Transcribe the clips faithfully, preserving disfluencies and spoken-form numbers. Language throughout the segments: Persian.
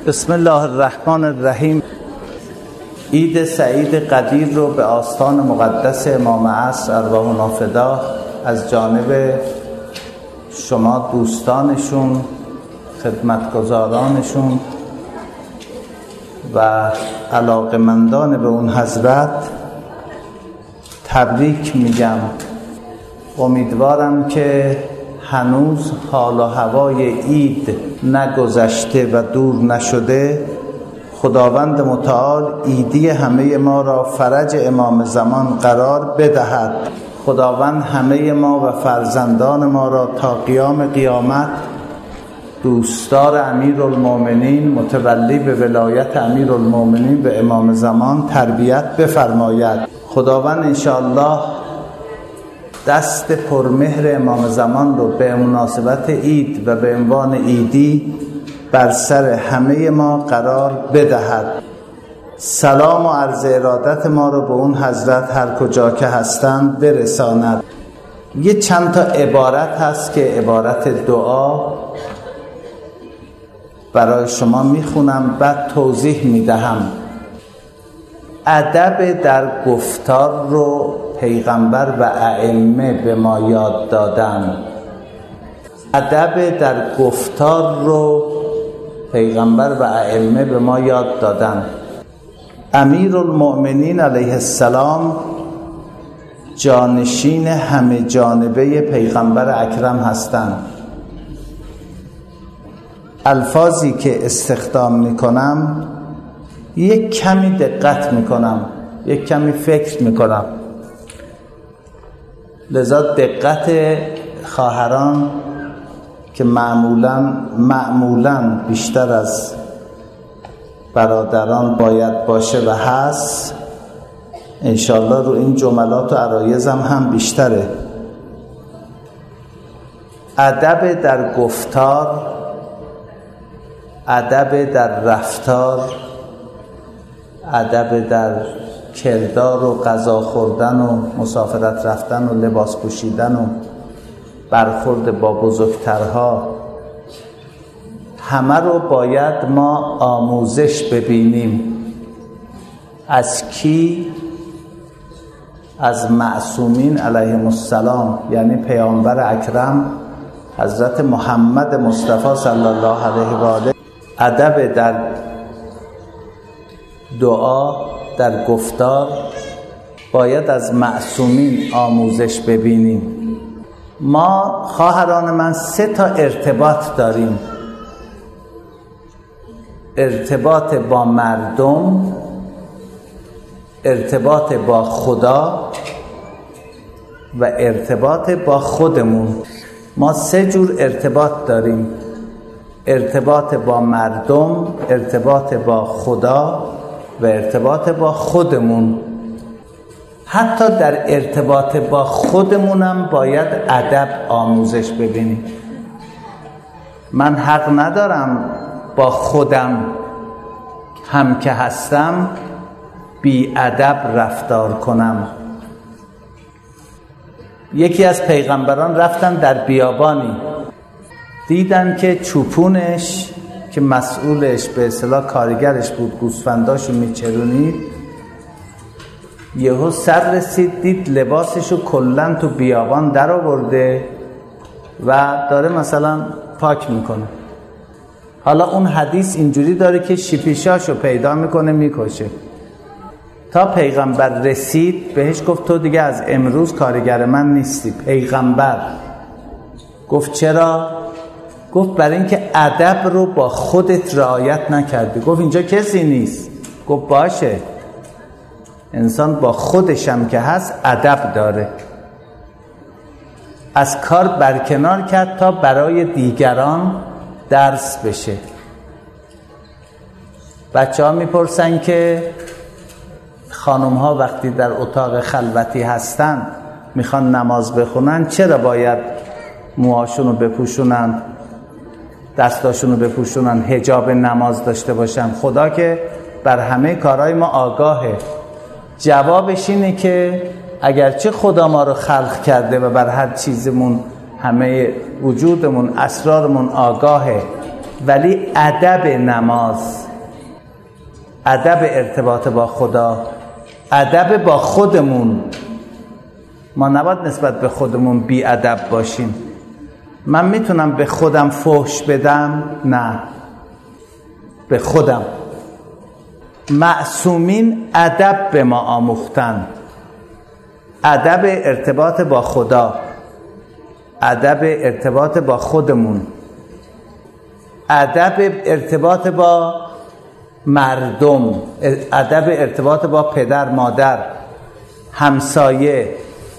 بسم الله الرحمن الرحیم. عید سعید قدیر رو به آستان مقدس امام عصر ارواحنا فدا از جانب شما دوستانشون، خدمتگزارانشون و علاقمندان به اون حضرت تبریک میگم. امیدوارم که هنوز حال و هوای عید نگذشته و دور نشده، خداوند متعال عیدی همه ما را فرج امام زمان قرار بدهد. خداوند همه ما و فرزندان ما را تا قیام قیامت دوستدار امیرالمومنین، متولی به ولایت امیرالمومنین به امام زمان تربیت بفرماید. خداوند انشاءالله دست پرمهر امام زمان رو به مناسبت عید و به عنوان عیدی بر سر همه ما قرار بدهد. سلام و عرض ارادت ما رو به اون حضرت هر کجا که هستند برساند. یه چند تا عبارت هست که عبارت دعا برای شما میخونم، بعد توضیح میدهم. ادب در گفتار رو پیغمبر و ائمه به ما یاد دادن. ادب در گفتار رو پیغمبر و ائمه به ما یاد دادن. امیرالمؤمنین علیه السلام جانشین همه جانبه پیغمبر اکرم هستند. الفاظی که استخدام میکنم یک کمی دقت میکنم، یک کمی فکر میکنم، لذا دقت خواهران که معمولاً معمولاً بیشتر از برادران باید باشه و هست، انشالله رو این جملات و عرایزم هم بیشتره. ادب در گفتار، ادب در رفتار، ادب در کردار و غذا خوردن و مسافرت رفتن و لباس پوشیدن و برخورد با بزرگترها، همه رو باید ما آموزش ببینیم. از کی؟ از معصومین علیهم السلام، یعنی پیامبر اکرم حضرت محمد مصطفی صلی الله علیه و آله. ادب در دعا، در گفتار باید از معصومین آموزش ببینیم. ما خواهران من سه تا ارتباط داریم: ارتباط با مردم، ارتباط با خدا و ارتباط با خودمون. ما سه جور ارتباط داریم: ارتباط با مردم، ارتباط با خدا و ارتباط با خودمون. حتی در ارتباط با خودمونم باید ادب آموزش ببینیم. من حق ندارم با خودم هم که هستم بی ادب رفتار کنم. یکی از پیغمبران رفتن در بیابانی، دیدن که چوپونش که مسئولش به اصطلاح کارگرش بود گوسفنداشو میچرونید، یهو سر رسید دید لباسشو کلن تو بیابان در آورده و داره مثلا پاک میکنه. حالا اون حدیث اینجوری داره که شیپیشاشو پیدا میکنه میکشه. تا پیغمبر رسید بهش گفت تو دیگه از امروز کارگر من نیستی. پیغمبر گفت چرا؟ گفت برای اینکه ادب رو با خودت رعایت نکردی. گفت اینجا کسی نیست. گفت باشه، انسان با خودشم که هست ادب داره. از کار برکنار کرد تا برای دیگران درس بشه. بچه ها میپرسن که خانم ها وقتی در اتاق خلوتی هستن میخوان نماز بخونن چرا باید موهاشون رو بپوشونن، دستاشون رو بپوشونن، حجاب نماز داشته باشن؟ خدا که بر همه کارهای ما آگاهه. جوابش اینه که اگرچه خدا ما رو خلق کرده و بر هر چیزمون، همه وجودمون، اسرارمون آگاهه، ولی ادب نماز، ادب ارتباط با خدا، ادب با خودمون. ما نباید نسبت به خودمون بی ادب باشیم. من میتونم به خودم فحش بدم؟ نه، به خودم. معصومین ادب به ما آموختن، ادب ارتباط با خدا، ادب ارتباط با خودمون، ادب ارتباط با مردم، ادب ارتباط با پدر مادر، همسایه،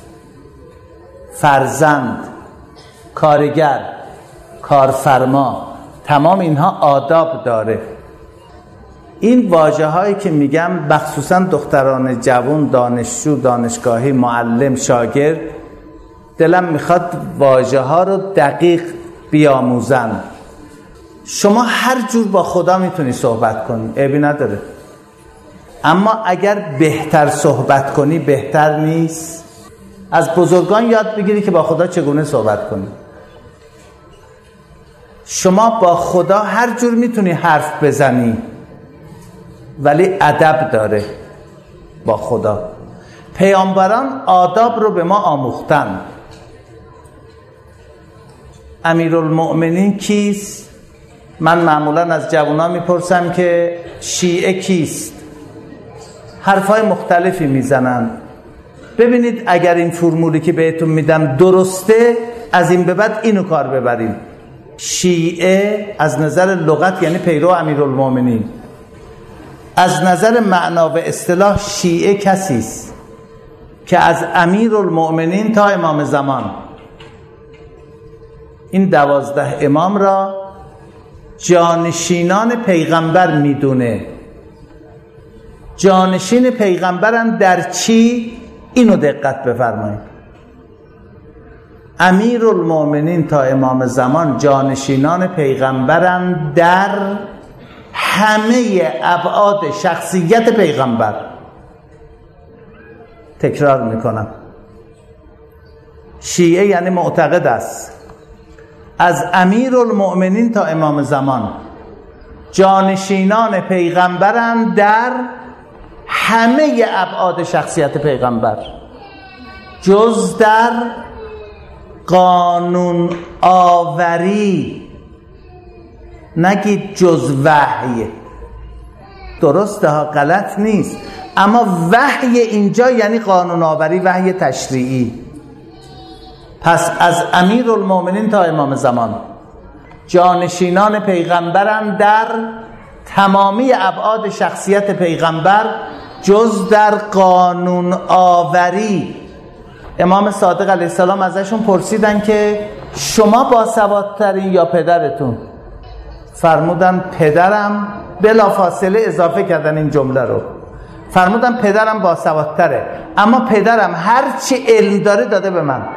فرزند، کارگر، کارفرما. تمام اینها آداب داره. این واژه هایی که میگم بخصوصا دختران جوان، دانشجو، دانشگاهی، معلم، شاگرد، دلم میخواد واژه ها رو دقیق بیاموزن. شما هر جور با خدا میتونی صحبت کنی، عیبی نداره، اما اگر بهتر صحبت کنی بهتر نیست؟ از بزرگان یاد بگیری که با خدا چگونه صحبت کنی. شما با خدا هر جور میتونی حرف بزنی، ولی ادب داره با خدا. پیامبران آداب رو به ما آموختن. امیرالمؤمنین کیست؟ من معمولا از جوانان میپرسم که شیعه کیست؟ حرفای مختلفی میزنن. ببینید اگر این فرمولی که بهتون میدم درسته، از این به بعد اینو کار ببریم. شیعه از نظر لغت یعنی پیرو امیرالمؤمنین. از نظر معنا و اصطلاح شیعه کسی است که از امیرالمؤمنین تا امام زمان این دوازده امام را جانشینان پیغمبر میدونه. جانشین پیغمبرن در چی؟ اینو دقت بفرمایید. امیرالمؤمنین تا امام زمان جانشینان پیغمبرن در همه ابعاد شخصیت پیغمبر. تکرار میکنم، شیعه یعنی معتقد است از امیرالمؤمنین تا امام زمان جانشینان پیغمبرند در همه ابعاد شخصیت پیغمبر، جز در قانون آوری. نگید جز وحی، درسته ها، غلط نیست، اما وحی اینجا یعنی قانون آوری، وحی تشریعی. پس از امیرالمؤمنین تا امام زمان جانشینان پیغمبرند در تمامی ابعاد شخصیت پیغمبر، جز در قانون آوری. امام صادق علیه السلام ازشون پرسیدن که شما باسوادترین یا پدرتون؟ فرمودن پدرم. بلافاصله اضافه کردن این جمله رو، فرمودن پدرم باسوادتره، اما پدرم هر چی علم داره داده به من.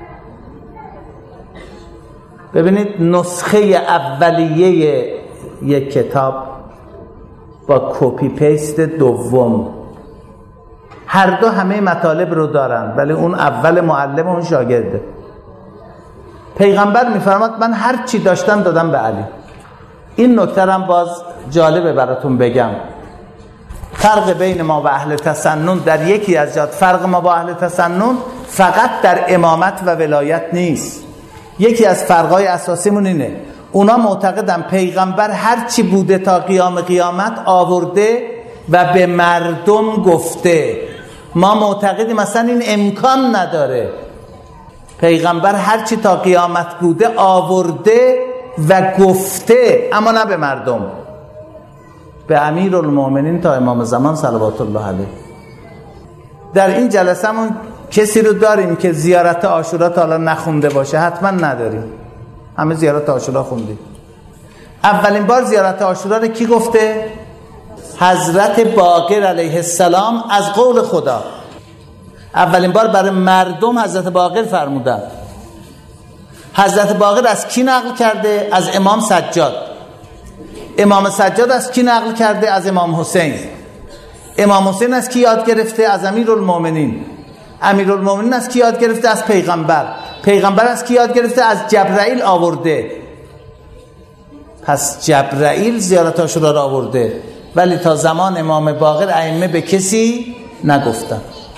ببینید نسخه اولیه یک کتاب با کپی پیست دوم، هر دو همه مطالب رو دارن، ولی اون اول معلم و اون شاگرده. پیغمبر میفرماد من هر چی داشتم دادم به علی. این نکته هم باز جالبه براتون بگم. فرق بین ما و اهل تسنن در یکی از جهات، فرق ما با اهل تسنن فقط در امامت و ولایت نیست. یکی از فرقای اساسیمون اینه، اونا معتقدن پیغمبر هر چی بوده تا قیام قیامت آورده و به مردم گفته. ما معتقدیم مثلا این امکان نداره. پیغمبر هر چی تا قیامت بوده آورده و گفته، اما نه به مردم، به امیرالمؤمنین تا امام زمان صلوات الله علیه. در این جلسه همون کسی رو داریم که زیارت عاشورا تا الان نخونده باشه؟ حتما نداریم، همه زیارت عاشورا خوندیم. اولین بار زیارت عاشورا رو کی گفته؟ حضرت باقر علیه السلام از قول خدا. اولین بار برای مردم حضرت باقر فرمودن. حضرت باقر از کی نقل کرده؟ از امام سجاد. امام سجاد از کی نقل کرده؟ از امام حسین. امام حسین از کی یاد گرفته؟ از امیرالمؤمنین. امیرالمؤمنین از کی یاد گرفته؟ از پیغمبر. پیغمبر از کی یاد گرفته؟ از جبرائیل آورده. پس جبرائیل زیارت عاشورا را آورده، ولی تا زمان امام باقر ائمه به کسی نگفتن.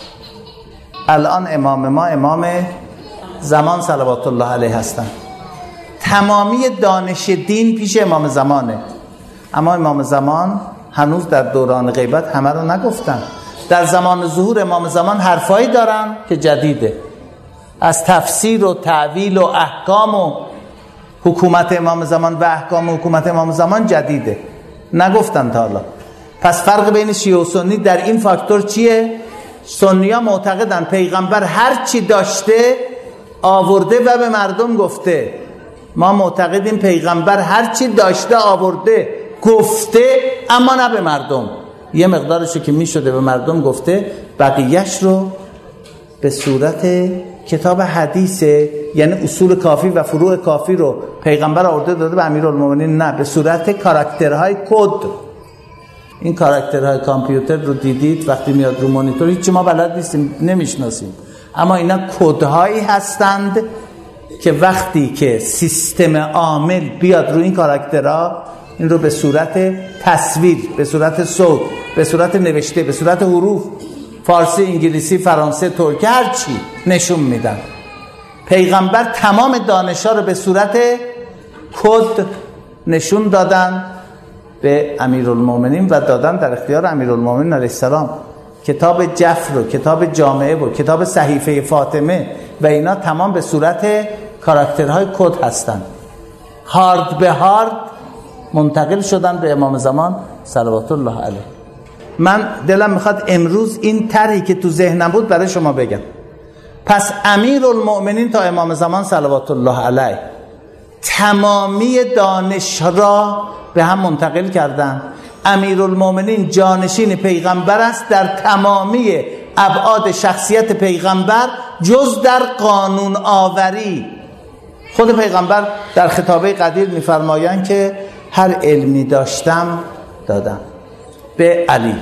الان امام ما امام زمان صلوات الله علیه هستن. تمامی دانش دین پیش امام زمانه، اما امام زمان هنوز در دوران غیبت همه رو نگفتن. در زمان ظهور امام زمان حرفایی دارن که جدیده، از تفسیر و تعویل و احکام و حکومت امام زمان و احکام و حکومت امام زمان جدیده، نگفتن تا حالا. پس فرق بین شیعه و سنی در این فاکتور چیه؟ سنی‌ها معتقدن پیغمبر هر چی داشته آورده و به مردم گفته. ما معتقدیم پیغمبر هر چی داشته آورده گفته، اما نه به مردم. یه مقدارشو که میشده به مردم گفته، بقیهش رو به صورت کتاب حدیثه، یعنی اصول کافی و فروع کافی رو پیغمبر آورده داده به امیرالمومنین، نه به صورت کاراکترهای کد. این کاراکترهای کامپیوتر رو دیدید وقتی میاد رو مانیتور، هیچ ما بلد نیستیم، نمیشناسیم، اما اینا کدهایی هستند که وقتی که سیستم عامل بیاد رو این کاراکترها، این رو به صورت تصویر، به صورت صوت، به صورت نوشته، به صورت حروف، فارسی، انگلیسی، فرانسه، ترکی، هر چی نشون میدن. پیغمبر تمام دانش‌ها رو به صورت کد نشون دادن به امیرالمومنین و دادن در اختیار امیرالمومنین علیه السلام. کتاب جفر و کتاب جامعه و کتاب صحیفه فاطمه و اینا تمام به صورت کاراکترهای کد هستن، هارد به هارد منتقل شدن به امام زمان صلوات الله علیه. من دلم میخواد امروز این طرحی که تو ذهنم بود برای شما بگم. پس امیرالمومنین تا امام زمان صلوات الله علیه تمامی دانش را به هم منتقل کردن. امیرالمومنین جانشین پیغمبر است در تمامی ابعاد شخصیت پیغمبر جز در قانون آوری. خود پیغمبر در خطابه قدیر میفرمایند که هر علمی داشتم دادم به علی.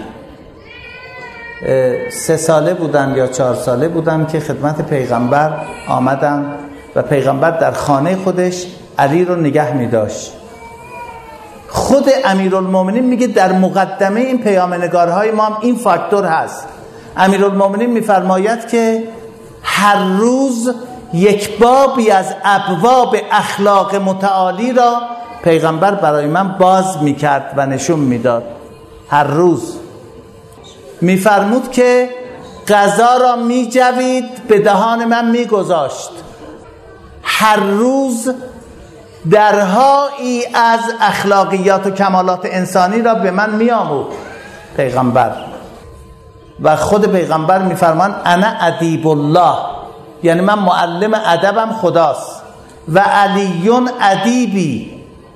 سه ساله بودن یا چهار ساله بودن که خدمت پیغمبر آمدن و پیغمبر در خانه خودش علی رو نگه می داشت. خود امیرالمومنین میگه در مقدمه این پیامنگارهای ما هم این فاکتور هست. امیرالمومنین میفرماید که هر روز یک بابی از ابواب اخلاق متعالی را پیغمبر برای من باز میکرد و نشون میداد. هر روز میفرمود که غذا را میجوید به دهان من میگذاشت. هر روز درهایی از اخلاقیات و کمالات انسانی را به من میآموخت پیغمبر. و خود پیغمبر میفرمان انا ادیب الله، یعنی من معلم ادبم خداست، و علیون ادیبی،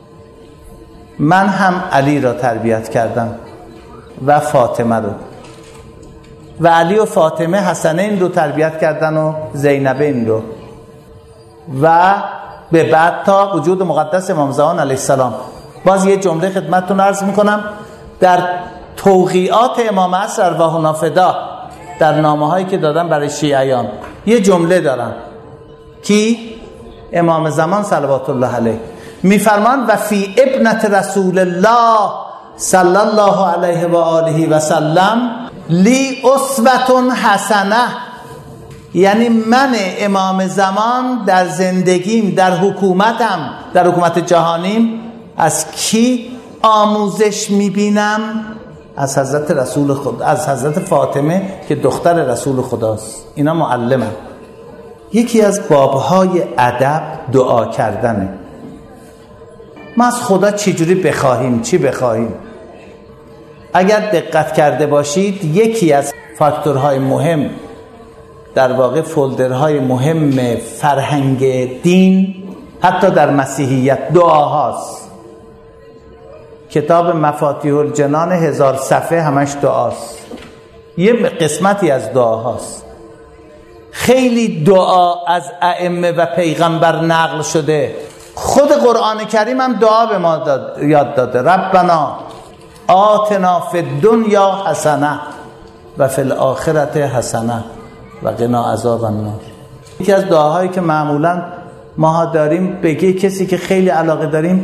من هم علی را تربیت کردم و فاطمه رو، و علی و فاطمه حسنین رو تربیت کردن و زینبین رو، و به بعد تا وجود مقدس امام زمان علیه السلام. باز یه جمله خدمتتون عرض میکنم. در توقیعات امام عصر ارواحنا فدا، در نامه هایی که دادن برای شیعیان، یه جمله دارن کی امام زمان صلوات الله علیه میفرمان و فی ابنت رسول الله صلی الله علیه و آله و سلم لی اسوة حسنه، یعنی من امام زمان در زندگیم، در حکومتم، در حکومت جهانیم از کی آموزش میبینم؟ از حضرت رسول خدا، از حضرت فاطمه که دختر رسول خداست. اینا معلمم. یکی از بابهای ادب دعا کردنه. ما از خدا چجوری بخواهیم، چی بخواهیم؟ اگر دقت کرده باشید یکی از فاکتورهای مهم، در واقع فولدرهای مهم فرهنگ دین حتی در مسیحیت دعاهاست. کتاب مفاتیح الجنان هزار صفحه همش دعاست، یه قسمتی از دعاهاست. خیلی دعا از ائمه و پیغمبر نقل شده. خود قرآن کریم هم دعا به ما داد، یاد داده. ربنا آتنا فی الدنیا حسنه و فی الاخرة حسنه و قنا عذاب النار. یکی از دعاهایی که معمولا ما داریم، بگه کسی که خیلی علاقه داریم،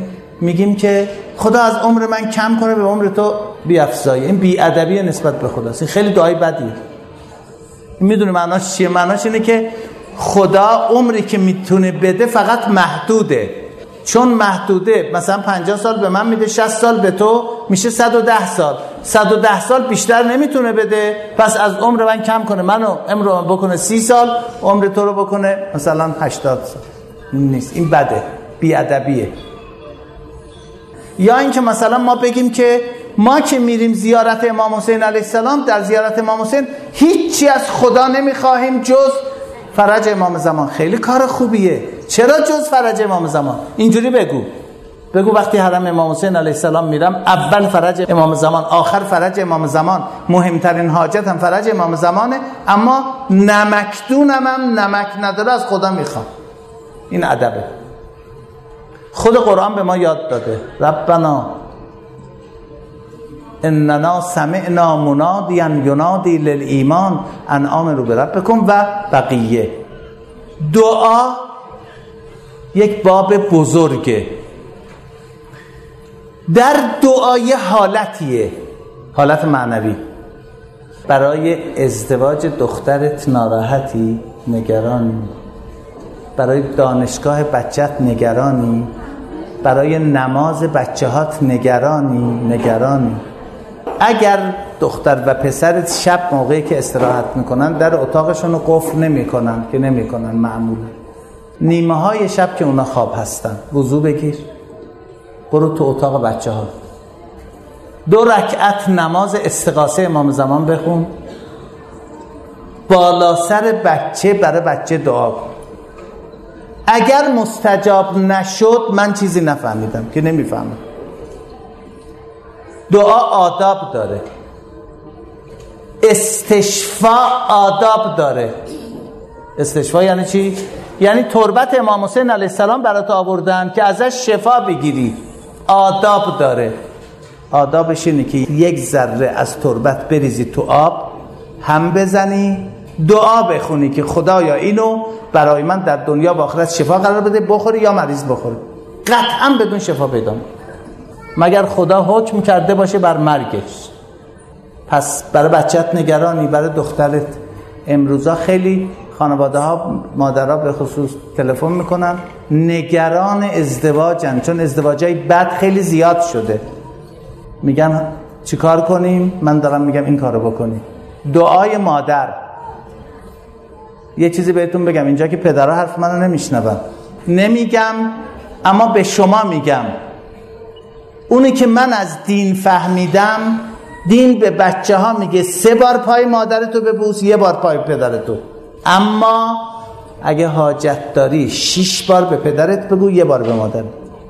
میگیم که خدا از عمر من کم کنه به عمر تو بیافزایه. این بیادبی نسبت به خداست. این خیلی دعای بدیه. میدونی معناش چیه؟ معناش اینه که خدا عمری که میتونه بده فقط محدوده. چون محدوده، مثلا پنجاه سال به من میده، شصت سال به تو، میشه صد و ده سال. صد و ده سال بیشتر نمیتونه بده، پس از عمر من کم کنه، منو عمر رو بکنه سی سال، عمر تو رو بکنه مثلا هشتاد سال. این نیست، این بده، بیادبیه. یا اینکه مثلا ما بگیم که ما که میریم زیارت امام حسین علیه السلام، در زیارت امام حسین هیچی از خدا نمیخواهیم جز فرج امام زمان. خیلی کار خوبیه. چرا جز فرج امام زمان؟ اینجوری بگو بگو وقتی حرم امام حسین علیه السلام میرم، اول فرج امام زمان، آخر فرج امام زمان، مهمترین حاجت هم فرج امام زمانه، اما نمکدونم هم نمک نداره از خدا میخوام. این ادبه. خود قرآن به ما یاد داده ربنا اننا سمعنا منادیا ینادی للایمان ان آمنوا بربکم و بقیه. دعا یک باب بزرگه. در دعا یه حالتیه، حالت معنوی. برای ازدواج دخترت ناراحتی، نگرانی. برای دانشگاه بچت نگرانی. برای نماز بچه هات نگرانی نگرانی. اگر دختر و پسرت شب موقعی که استراحت میکنن در اتاقشون رو قفل نمیکنن، که نمیکنن معمولا، نیمه های شب که اونا خواب هستن، وضو بگیر، برو تو اتاق بچه ها، دو رکعت نماز استغاثه امام زمان بخون، بالا سر بچه برای بچه دعا کن. اگر مستجاب نشد، من چیزی نفهمیدم که نمیفهمم. دعا آداب داره، استشفاء آداب داره. استشفاء یعنی چی؟ یعنی تربت امام حسین علیه السلام برات آوردن که ازش شفا بگیری. آداب داره. آدابش اینه که یک ذره از تربت بریزی تو آب، هم بزنی، دعا بخونی که خدایا اینو برای من در دنیا و آخرت شفا قرار بده، بخوری یا مریض بخوری. قطعا بدون شفا پیدا می‌کنی مگر خدا حکم کرده باشه بر مرگش. پس برای بچت نگرانی، برای دخترت. امروزا خیلی خانواده ها، مادرها به خصوص تلفن میکنن، نگران ازدواجن، چون ازدواجای بد خیلی زیاد شده. میگن چیکار کنیم؟ من دارم میگم این کارو بکنیم. دعای مادر. یه چیزی بهتون بگم، اینجا که پدرها حرف منو نمیشنون، نمیگم اما به شما میگم، اونی که من از دین فهمیدم، دین به بچه ها میگه سه بار پای مادرتو ببوس، یه بار پای پدرتو. اما اگه حاجت داری شش بار به پدرت بگو، یه بار به مادر.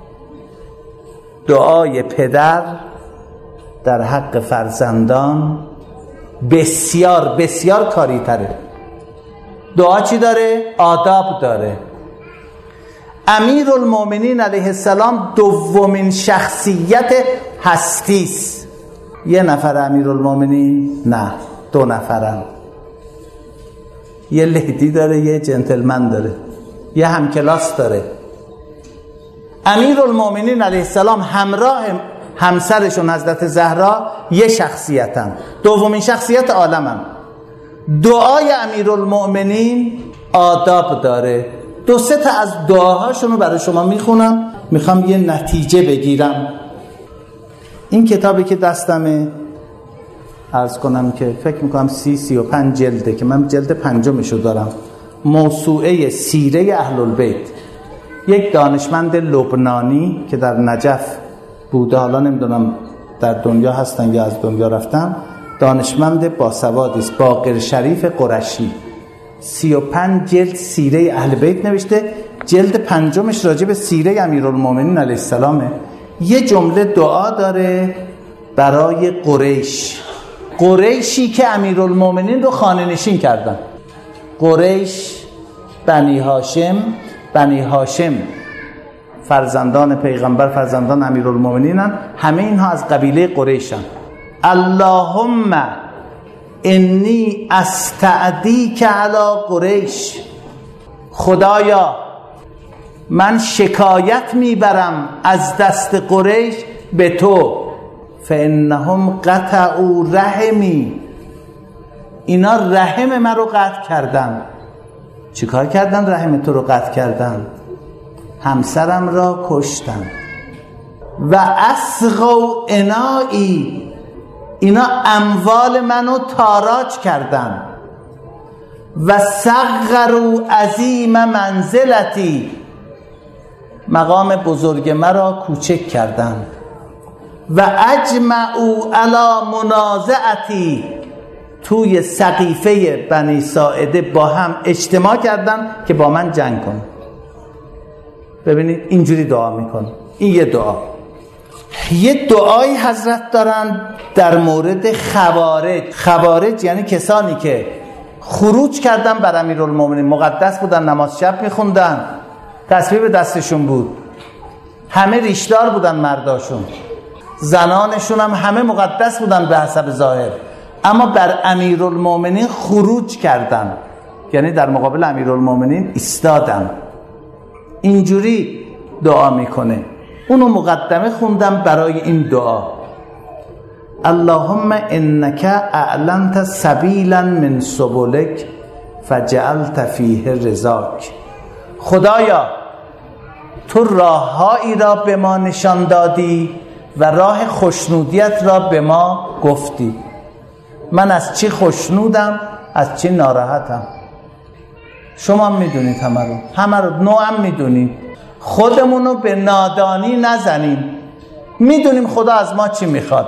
دعای پدر در حق فرزندان بسیار بسیار کاری تره. دعا چی داره؟ آداب داره. امیرالمومنین علیه السلام دومین شخصیت هستیست. یه نفر امیرالمومنین؟ نه، دو نفرن. یه لهدی داره، یه جنتلمن داره، یه همکلاس داره. امیرالمومنین علیه السلام همراه همسرشون حضرت زهرا یه شخصیتن، دومین شخصیت عالمن. دعای امیرالمومنین آداب داره. دو سه تا از دعاهاشون رو برای شما میخونم، میخوام یه نتیجه بگیرم. این کتابی که دستمه، عرض کنم که فکر میکنم سی سی و پنج جلده، که من جلد پنجمشو دارم، موسوعه سیره اهل البیت. یک دانشمند لبنانی که در نجف بوده، حالا نمیدونم در دنیا هستن یا از دنیا رفتن، دانشمند باسوادی است، باقر شریف قرشی، سی و پنج جلد سیره اهل بیت نوشته. جلد پنجمش راجع به سیره امیرالمومنین علیه السلامه. یه جمله دعا داره برای قریش، قریشی که امیرالمومنین رو خانه نشین کردن. قریش، بنی هاشم، بنی هاشم فرزندان پیغمبر، فرزندان امیرالمومنینن، همه اینها از قبیله قریشن. اللهم انی استعدیک علی قریش، خدایا من شکایت میبرم از دست قریش به تو، فانهم قطعوا رحمی، اینا رحم من رو قطع کردن. چیکار کردن رحم تو رو قطع کردن؟ همسرم را کشتن. و اسقوا انایی، اینا اموال منو تاراج کردن. و صغروا عظیم منزلتی، مقام بزرگ مرا کوچک کردن. و اجمعوا علی منازعتی، توی سقیفه بنی ساعده با هم اجتماع کردن که با من جنگ کن. ببینید اینجوری دعا میکن. این یه دعا. یه دعای حضرت دارن در مورد خوارج. خوارج یعنی کسانی که خروج کردن بر امیرالمومنین، مقدس بودن، نماز شب میخوندن، تسبیح به دستشون بود، همه ریشدار بودن، مرداشون زنانشون هم همه مقدس بودن به حسب ظاهر، اما بر امیرالمومنین خروج کردن، یعنی در مقابل امیرالمومنین ایستادن. اینجوری دعا میکنه. اونو مقدمه خوندم برای این دعا. اللهم انک اعلنت سبیلا من سبلک فجعلت فیه رضاک. خدایا تو راههایی را به ما نشان دادی و راه خوشنودیت را به ما گفتی. من از چی خوشنودم، از چی ناراحتم؟ شما میدونید همه رو، همه رو نوعم میدونید. خودمونو به نادانی نزنیم. میدونیم خدا از ما چی میخواد.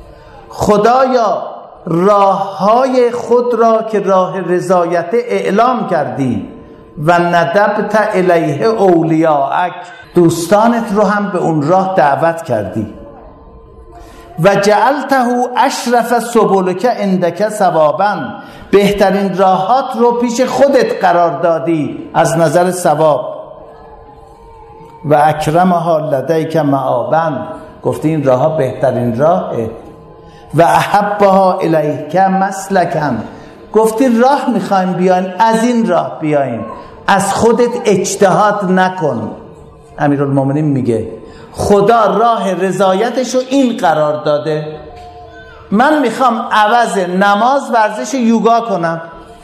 خدایا راههای خود را که راه رضایت اعلام کردی و ندبت الیه اولیاءک، دوستانت رو هم به اون راه دعوت کردی. و جعلته اشرف سبلک عندک ثوابا، بهترین راهات رو پیش خودت قرار دادی از نظر ثواب. و اکرمها لدیک معابا، گفتی این راه ها بهترین راهه. و احبها الیک مسلکا، گفتی راه میخوایم بیاین، از این راه بیاین، از خودت اجتهاد نکن. امیرالمومنین میگه خدا راه رضایتشو این قرار داده، من میخوام عوض نماز ورزش یوگا کنم،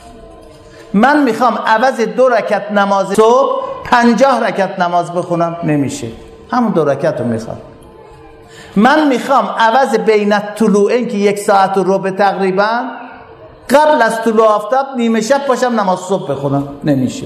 من میخوام عوض دو رکعت نماز صبح پنجاه رکعت نماز بخونم، نمیشه، همون دو رکعت رو میخوام. من میخوام عوض بین الطلوعین که یک ساعت و ربع تقریبا، قبل از طلوع آفتاب نیمه شب پاشم نماز صبح بخونم، نمیشه.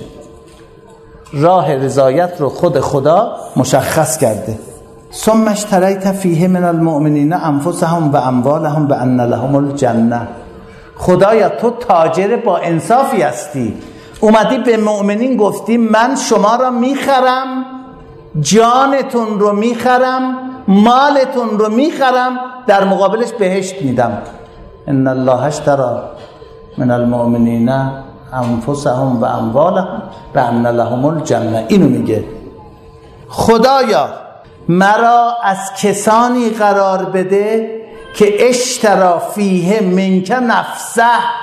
راه رضایت رو خود خدا مشخص کرده. ثم اشتریت فیه من المؤمنین انفسهم و اموالهم بان لهم الجنه. خدایا تو تاجر با انصافی هستی، اومدی به مؤمنین گفتی من شما را میخرم، جانتون رو میخرم، مالتون رو میخرم، در مقابلش بهشت میدم. ان الله اشتری من المؤمنین انفسهم و اموالهم بان لهم الجنه. اینو میگه خدایا مرا از کسانی قرار بده که اشترا فیه منک نفسه،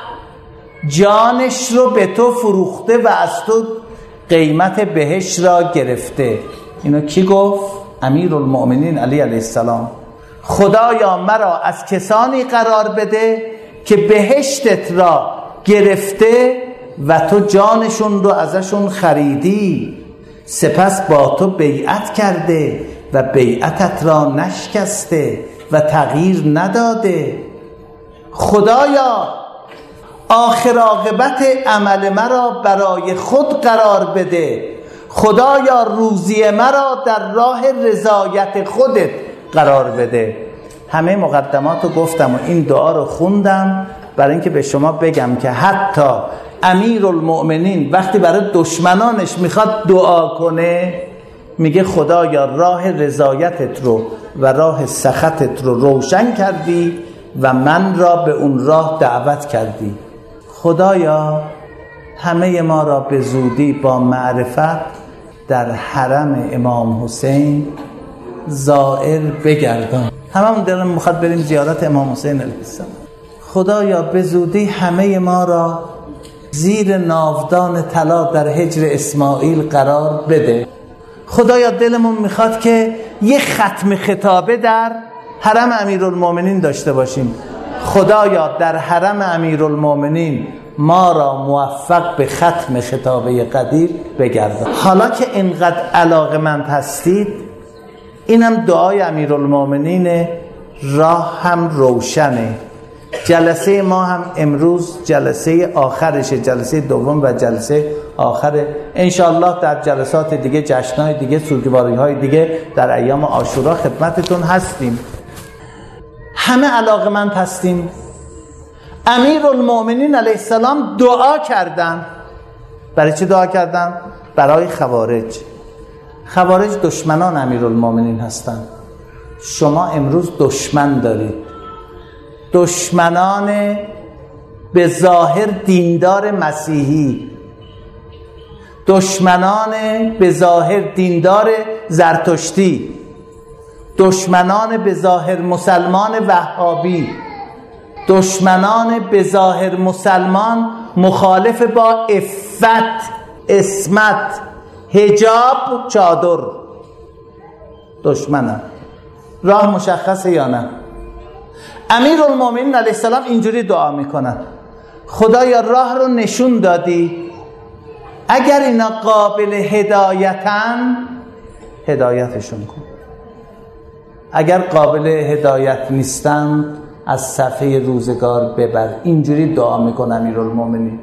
جانش رو به تو فروخته و از تو قیمت بهش را گرفته. اینو کی گفت؟ امیرالمؤمنین علی علیه السلام. خدایا مرا از کسانی قرار بده که بهشتت را گرفته و تو جانشون رو ازشون خریدی، سپس با تو بیعت کرده و بیعتت را نشکسته و تغییر نداده. خدایا آخر عاقبت عمل مرا برای خود قرار بده. خدایا روزی مرا در راه رضایت خودت قرار بده. همه مقدمات رو گفتم و این دعا رو خوندم برای اینکه به شما بگم که حتی امیرالمؤمنین وقتی برای دشمنانش میخواد دعا کنه میگه خدایا راه رضایتت رو و راه سخطت رو روشن کردی و من را به اون راه دعوت کردی. خدایا همه ما را به زودی با معرفت در حرم امام حسین زائر بگردان. هممون دلم میخواد بریم زیارت امام حسین علیه السلام. خدایا به زودی همه ما را زیر ناودان طلا در حجر اسماعیل قرار بده. خدایا دلمون میخواد که یه ختم خطابه در حرم امیرالمومنین داشته باشیم. خدایا در حرم امیرالمومنین ما را موفق به ختم خطابه قدیر بگردان. حالا که اینقدر علاقه‌مند هستید، اینم دعای امیرالمومنین، راه هم روشنه. جلسه ما هم امروز جلسه آخرشه، جلسه دوم و جلسه آخره. انشاءالله در جلسات دیگه، جشنهای دیگه، سوگواری‌های دیگه در ایام عاشورا خدمتتون هستیم. همه علاقه‌مند هستیم. امیرالمومنین علیه السلام دعا کردن. برای چی دعا کردن؟ برای خوارج. خوارج دشمنان امیرالمومنین هستند. شما امروز دشمن دارید، دشمنان به ظاهر دیندار مسیحی، دشمنان به ظاهر دیندار زرتشتی، دشمنان به ظاهر مسلمان وهابی، دشمنان به ظاهر مسلمان مخالف با عفت، عصمت، حجاب، چادر. دشمنان. راه مشخصه یا نه؟ امیرالمومنین علیه السلام اینجوری دعا میکنن: خدایا راه رو نشون دادی، اگر اینا قابل هدایتن هدایتشون کن، اگر قابل هدایت نیستن از صفحه روزگار ببر. اینجوری دعا میکنه امیرالمومنین.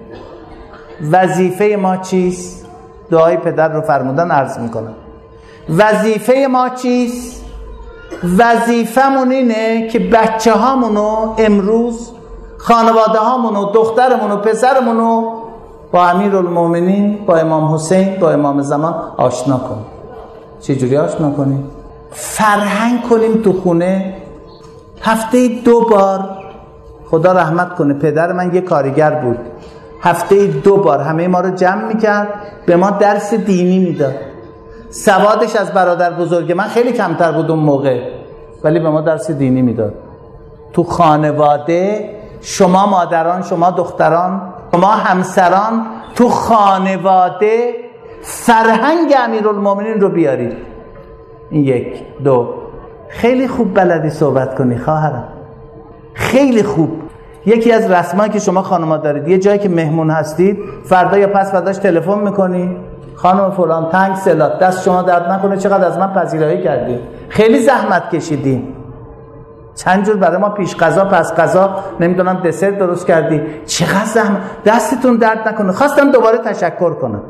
وظیفه ما چیست؟ دعای پدر رو فرمودن عرض میکنم. وظیفه ما چیست؟ وظیفمون اینه که بچه هامونو امروز، خانواده هامونو، دخترمونو، پسرمونو با امیرالمومنین، با امام حسین، با امام زمان آشنا کنیم. چجوری آشنا کنیم؟ فرهنگ کنیم تو خونه. هفته دو بار، خدا رحمت کنه پدر من یه کارگر بود، هفته دو بار همه ما رو جمع میکرد، به ما درس دینی میداد. سوادش از برادر بزرگ من خیلی کمتر بود اون موقع، ولی به ما درس دینی میداد. تو خانواده، شما مادران، شما دختران، شما همسران، تو خانواده فرهنگ امیرالمومنین رو بیارید. این یک. دو، خیلی خوب بلدی صحبت کنی خواهرم، خیلی خوب. یکی از رسمایی که شما خانم‌ها دارید، یه جایی که مهمون هستید، فردا یا پس فرداش تلفن میکنی: خانم فلان تنگ سلات، دست شما درد نکنه، چقدر از من پذیرایی کردید، خیلی زحمت کشیدین، چند جور برای ما پیش غذا پس غذا نمیدونم دسر درست کردی، چقدر زحمت، دستتون درد نکنه. خواستم دوباره تشکر کنم.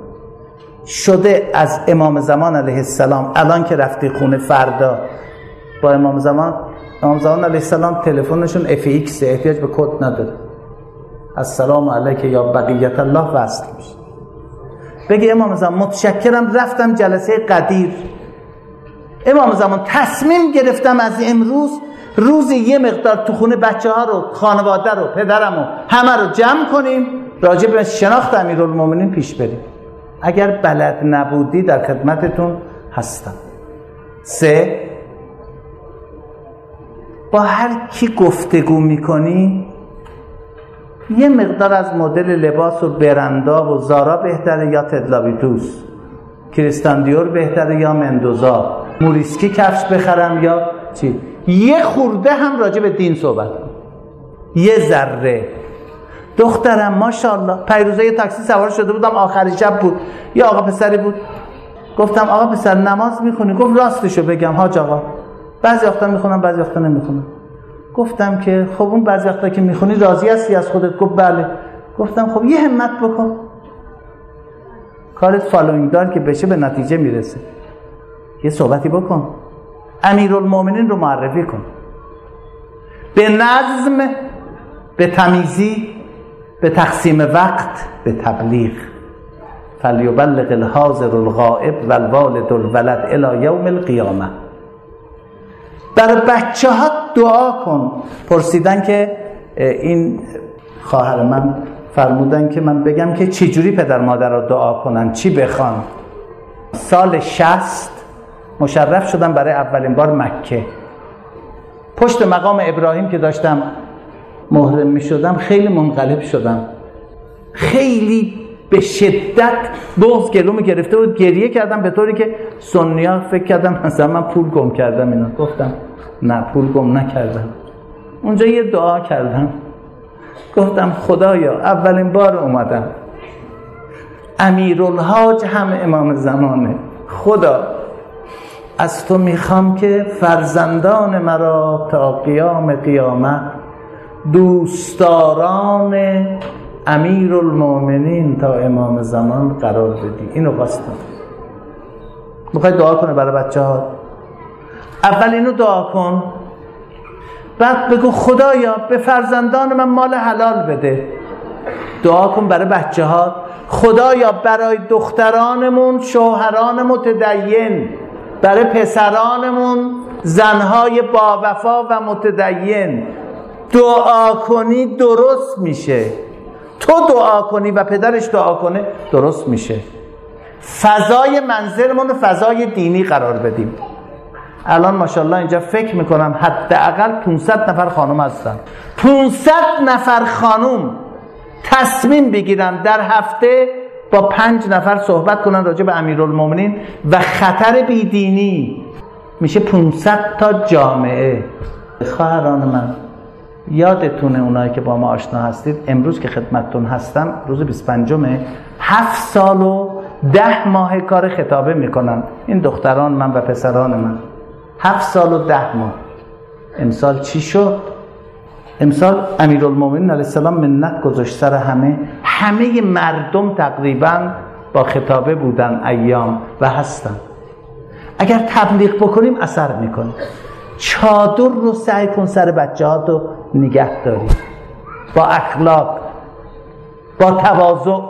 شده از امام زمان علیه السلام، الان که رفتی خونه فردا با امام زمان، امام زمان علیه السلام تلفنشون اف ایکس، احتیاج به کد نداره. السلام علیک یا بقیت الله وصل میشه. بگی امام زمان متشکرم، رفتم جلسه قدیر، امام زمان تصمیم گرفتم از امروز روزی یه مقدار تو خونه بچه ها رو، خانواده رو، پدرم رو، همه رو جمع کنیم، راجع به شناخت امیرالمومنین پیش بریم. اگر بلد نبودی در خدمتتون هستم. سه، با هر کی گفتگو میکنی یه مقدار از مدل لباس و برندا و زارا بهتره یا تدلاویتوس، کریستان دیور بهتره یا مندوزا، موریسکی کفش بخرم یا چی، یه خورده هم راجع به دین صحبت کن. یه ذره. دخترم ماشاءالله، پیروزه یه تاکسی سوار شده بودم، آخری شب بود، یه آقا پسری بود، گفتم آقا پسر نماز میخونی؟ گفت راستشو بگم حاج آقا، بعضی وقتا میخونم بعضی وقتا نمیخونم. گفتم که خب اون بعضی وقتا که میخونی راضی هستی از خودت؟ گفت بله. گفتم خب یه همت بکن، کارت فالوینگ دار که بشه به نتیجه میرسه، یه صحبتی بکن، امیرالمومنین رو معرفی کن، به نظم، به تمیزی، به تقسیم وقت، به تبلیغ. فلیبلغ الحاضر الغائب والوالد الولد الی یوم القیامه. برای بچه ها دعا کن. پرسیدن که این خواهر من فرمودن که من بگم که چجوری پدر مادر را دعا کنن، چی بخوان. سال شصت مشرف شدم برای اولین بار مکه. پشت مقام ابراهیم که داشتم محرم می شدم خیلی منقلب شدم، خیلی به شدت بغض گلومو گرفته بود، گریه کردم به طوری که سنی‌ها فکر کردم مثلا من پول گم کردم. اینا گفتم نه، پول گم نکردم. اونجا یه دعا کردم، گفتم خدایا اولین بار اومدم، امیرالحاج هم امام زمانه، خدا از تو میخوام که فرزندان مرا تا قیام قیامت دوستداران امیرالمومنین تا امام زمان قرار بدی. اینو خواستم. میخوای دعا کنه برای بچه ها؟ اول اینو دعا کن، بعد بگو خدایا به فرزندان من مال حلال بده. دعا کن برای بچه ها، خدایا برای دخترانمون شوهران متدین، برای پسرانمون زنهای با وفا و متدین. دعا کنی درست میشه، تو دعا کنی و پدرش دعا کنه درست میشه. فضای منزلمون رو فضای دینی قرار بدیم. الان ماشاءالله اینجا فکر میکنم حداقل پانصد نفر خانم هستن. پانصد نفر خانم تصمیم بگیرن در هفته با پنج نفر صحبت کنن راجع به امیرالمومنین و خطر بیدینی. میشه پانصد تا جامعه. خواهران من، یادتونه اونایی که با ما آشنا هستید، امروز که خدمتتون هستم روز بیست و پنجمه، هفت سال و ده ماه کار خطابه میکنن این دختران من و پسران من. هفت سال و ده ماه. امسال چی شد؟ امسال امیرالمومنین علیه السلام منت گذاشت سر همه. همه مردم تقریبا با خطابه بودن ایام و هستن. اگر تبلیغ بکنیم اثر میکنه. چادر رو سعی کن سر بچه ها تو نگه داری، با اخلاق، با تواضع.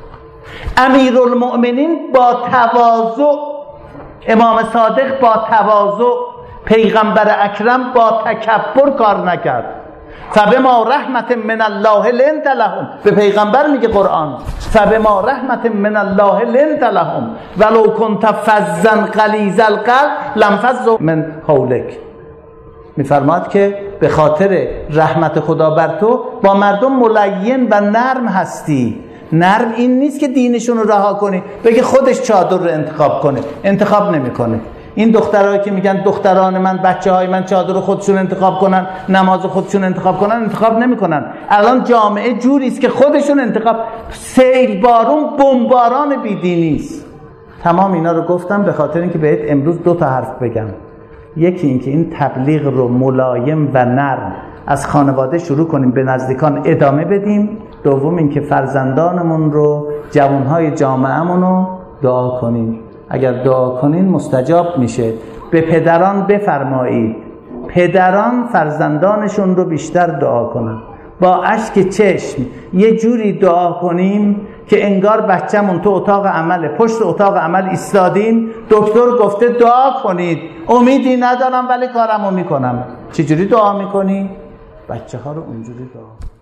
امیرالمؤمنین با تواضع، امام صادق با تواضع، پیغمبر اکرم با تکبر کار نکرد. فبما رحمت من الله لنت لهم، به پیغمبر میگه قرآن فبما رحمت من الله لنت لهم ولو کنت فظا غلیظ القلب لانفضوا من حولک. میفرماد که به خاطر رحمت خدا بر تو با مردم ملین و نرم هستی. نرم این نیست که دینشون رو رها کنی، بگه خودش چادر رو انتخاب کنه. انتخاب نمیکنه. این دخترایی که میگن دختران من، بچه های من چادر رو خودشون انتخاب کنن، نماز خودشون انتخاب کنن، انتخاب نمیکنن. الان جامعه جوری است که خودشون انتخاب. سیل بارون بمباران بیدینی است. تمام اینا رو گفتم به خاطر اینکه بهت امروز دو تا حرف بگم. یکی اینکه این تبلیغ رو ملایم و نرم از خانواده شروع کنیم، به نزدیکان ادامه بدیم. دوم اینکه فرزندانمون رو، جوانهای جامعه‌مون رو دعا کنیم. اگر دعا کنین مستجاب میشه. به پدران بفرمایید پدران فرزندانشون رو بیشتر دعا کنن. با اشک چشم یه جوری دعا کنیم که انگار بچه‌مون تو اتاق عمل، پشت اتاق عمل ایستادیم، دکتر گفته دعا کنید، امیدی ندارم ولی کارمو میکنم. چجوری دعا میکنی؟ بچه ها رو اونجوری دعا